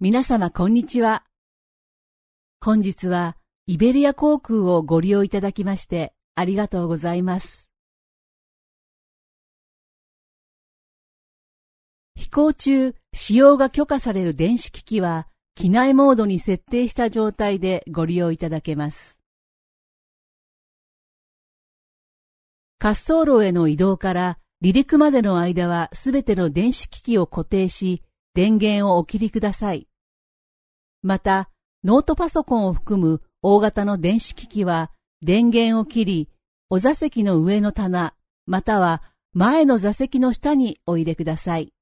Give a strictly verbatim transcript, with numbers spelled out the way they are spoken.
皆様こんにちは。本日はイベリア航空をご利用いただきましてありがとうございます。飛行中、使用が許可される電子機器は機内モードに設定した状態でご利用いただけます。滑走路への移動から離陸までの間はすべての電子機器を固定し、電源をお切りください。また、ノートパソコンを含む大型の電子機器は電源を切り、お座席の上の棚、または前の座席の下にお入れください。